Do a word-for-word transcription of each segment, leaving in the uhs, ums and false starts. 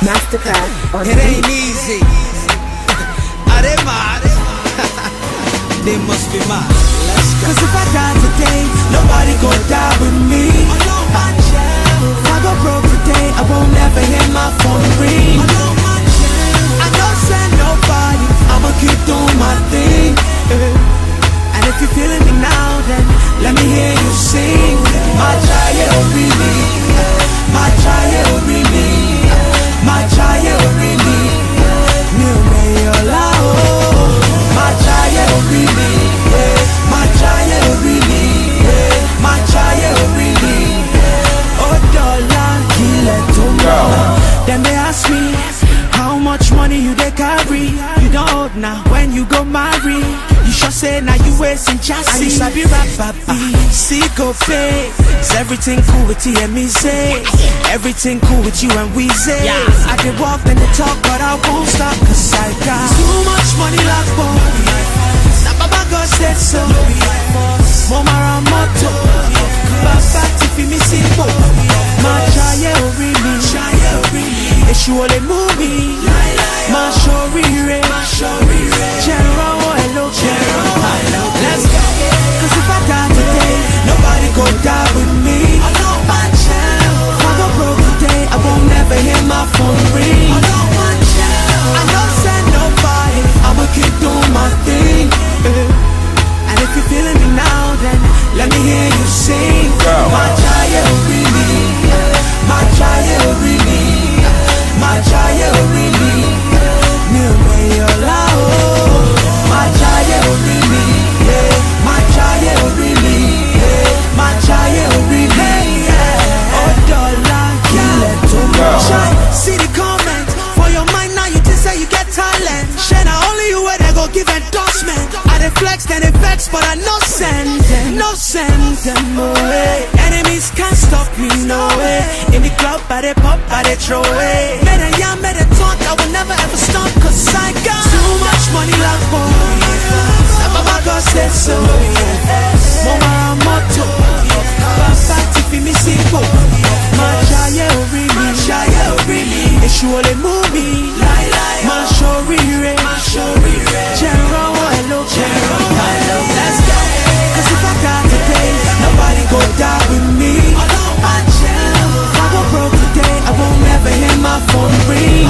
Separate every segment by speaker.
Speaker 1: Masterclass on
Speaker 2: It ain't easy. Are they mad? They must be mad. Let's go.
Speaker 3: Cause if I die today, nobody gon' die with me. If I go broke today, I won't ever hear my phone ring. I don't send nobody, I'ma keep doing my thing. And if you're feeling me now, then let me hear you sing. My child, really, my child, really, my child, really. New Mayola, my child, really, my child, really, my child, really. Oh, dollar, kill it to me. Then they ask me, how much money you they carry? You don't hold now when you go marry. You sure say now you wasting chassis. I used to be rap papi, see go pay. Is everything cool with you and me say? Everything cool with you and we say. I did walk and they talk but I won't stop. Cause I got too much money like boy. Now Baba God said so. Mama Ramoto Baba Tiffy me simple. My child really, it's you only movie. My shorire, General, hello, General. Let's go. Cause if I die today, nobody gon' die with me. If I go broke today, I won't never hear my phone ring. I don't send nobody, I'ma keep doing my thing. And if you're feeling me now, then let me hear you sing. My child really, my child really, my child really. New Mayola, my child really, my child really, my child really. Oh, dollar, kill it too much. See the comment for your mind now. You just say you get talent. Share now only you where they go give endorsement. I dey flex, then they vex, but I no send them, no send them away. Enemies can't stop me, no way. In the club, I dey pop, I dey throw away. Made a yam, made a talk, I will never ever stop. Cause I got too much money like boy. Baba God said so. Mama Ramoto Baba Tiffy me simple. My child really, it's you only movie. My shorire, General, hello, General. Let's go. Cause if I die today, nobody gon' die with me. If I go broke today, I won't ever hear my phone ring.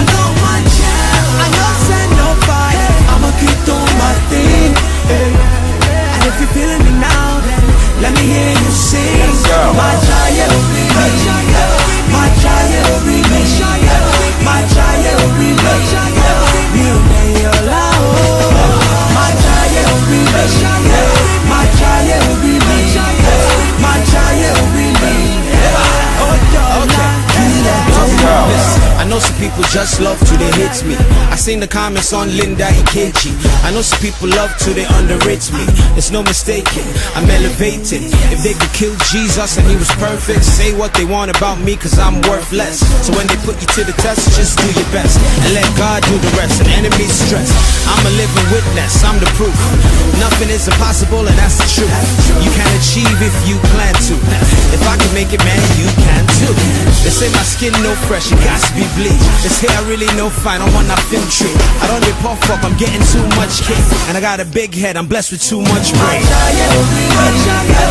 Speaker 3: I don't send nobody, I'ma keep doing my thing. And if you're feeling me now, then let me hear you sing. My child really, my child really, my child really. New Mayola, my child really, my child really, my child really. Oh, dollar, kill it.
Speaker 2: Listen, I know some people just love to they hate me. I seen the comments on Linda Ikechi. I know some people love to they underrate me. There's no mistaking, I'm elevated. If they could kill Jesus and he was perfect, say what they want about me cause I'm worthless. So when they put you to the test, just do your best and let God do the rest. And enemies stress, I'm a living witness, I'm the proof. Nothing is impossible and that's the truth. You can achieve if you plan to. If I can make it, man, you can too. They say my skin no fresh, it got to be bleach. This hair I really no fine, I want that film trick. I don't get puff up, I'm getting too much cake. And I got a big head, I'm blessed with too much brain.
Speaker 3: My child really,